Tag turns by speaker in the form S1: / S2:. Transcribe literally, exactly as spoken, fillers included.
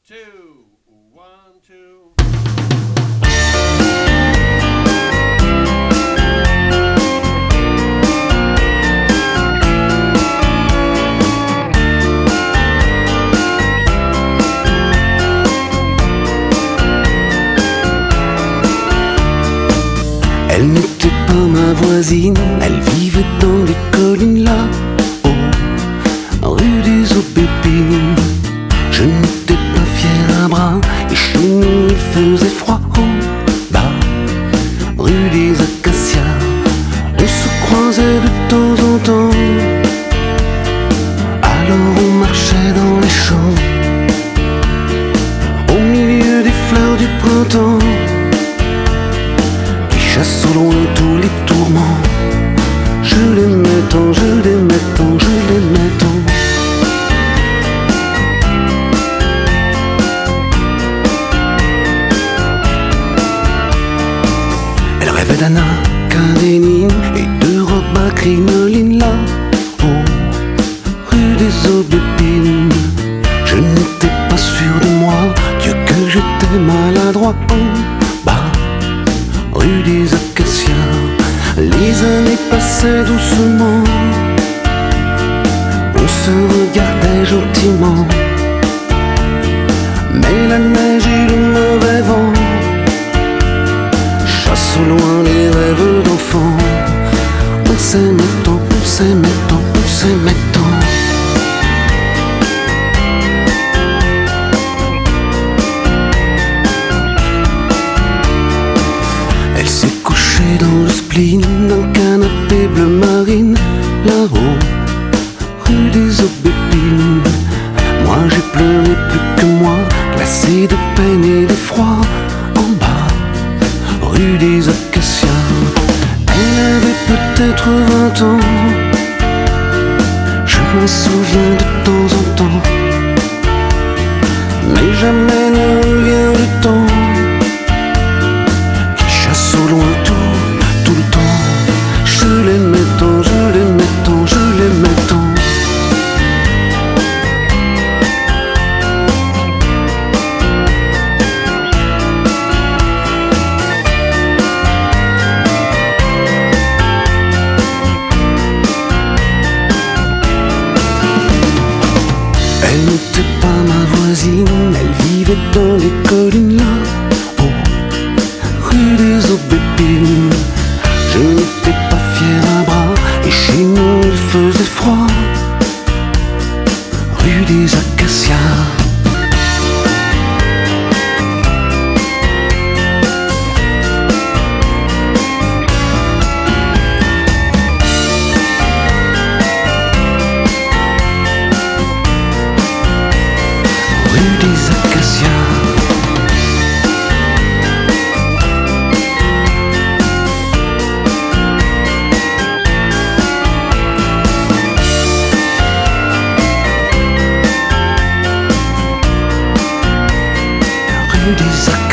S1: two, one, two.
S2: Elle n'était pas ma voisine, elle vivait dans les collines là-haut, rue des Aubépines. Je n'étais pas fier à bras, et chez nous il faisait froid en bas, rue des Acacias. On se croisait de temps en temps, alors on marchait dans les champs, au milieu des fleurs du printemps, chasse au loin tous les tourments. Je l'aimais tant, je l'aimais tant, je l'aimais tant. Elle rêvait d'un académie et de robes à crinoline là-haut, rue des Aubépines. Je n'étais pas sûr de moi, Dieu que j'étais maladroit en bas, rue des Acacias. Les années passaient doucement, on se regardait gentiment, mais la neige et le mauvais vent chassent au loin les rêves d'enfants. On s'aimait tant, on s'aimait tant, on s'aimait tant. Dans le spleen d'un canapé bleu marine, là-haut, rue des Aubépines. Moi j'ai pleuré plus que moi, glacé de peine et d'effroi, en bas, rue des Acacias. Elle avait peut-être vingt ans, je m'en souviens de temps en temps, mais jamais ne revient le temps qui chasse au loin tout. Je l'aimais tant, je l'aimais tant, je l'aimais tant. Elle n'était pas ma voisine, elle vivait dans les collines là-haut, rue des Aubépines. Je n'étais pas fier à bras, et chez nous il faisait froid, rue des Acacias. Rue des Acacias. Des